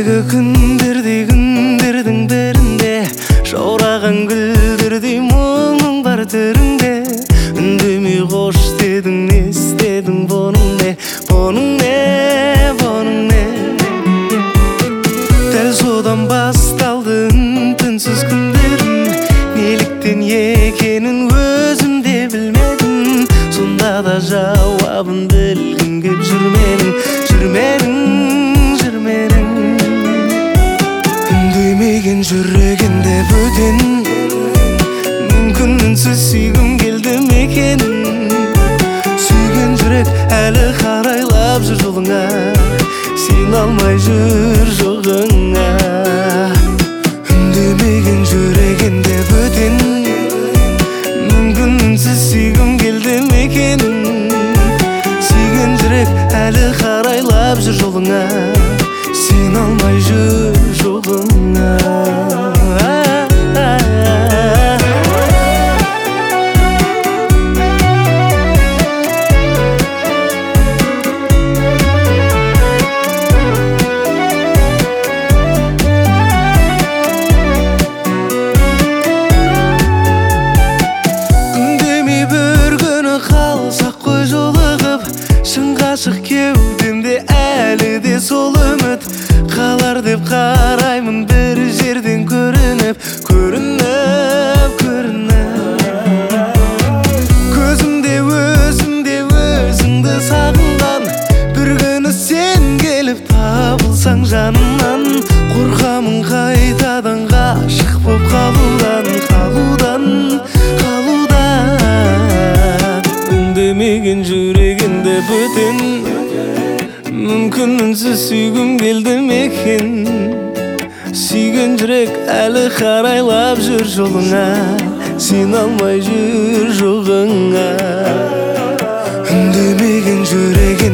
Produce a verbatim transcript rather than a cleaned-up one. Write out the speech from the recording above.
Ендігі күндердей күндердің бірінде жаураған гүлдердей мұңың бар түріңде. Үндемей қош дедің, не істедің, бұның не, бұның не, бұның не. Дәл содан басталды үн-түнсіз күндерім, неліктен екенін өзім де білмедім. Сонда да жауабын білгім кеп жүрменің, жүрменің, жүрменің. Үндемеген жүрегінде бөтен, мүмкін үнсіз сүйгім келді мекенін. Сүйген жүрек әлі қарайлап жүр жолыңа, сен алмай жүр жоғыңа. Үндемеген жүрегінде бөтен, мүмкін үнсіз сүйгім келді мекенін. Сүйген жүрек әлі қарайлап жүр жолыңа, сен алмай жүр жоғыңа. Үндемей бір күні қалсақ қой жолығып, шын ғашық кеудемде әлі де сол үміт қалар деп қараймын бір жерден көрініп, көрініп, көрініп. Көзімде өзімде өзіңді сағынған, бір күні сен келіп табылсаң жанымнан. Қорқамын қайтадан ғашық боп қалудан, қалудан, қалудан. Үндемеген жүрегінде бөтен, мүмкін үнсіз сүйгім келді мекен. Сүйген жүрек әлі қарайлап жүр жолыңа, сен алмай жүр жоғыңа. Үндемеген жүрегінде